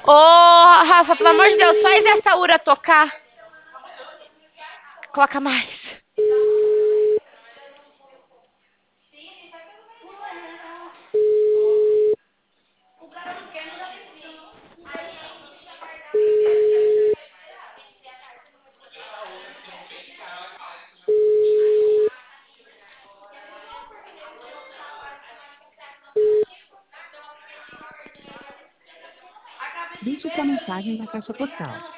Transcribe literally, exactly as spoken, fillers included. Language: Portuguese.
Ô, Rafa, pelo amor de Deus, faz essa Ura tocar. Coloca mais. Deixe sua mensagem na caixa postal.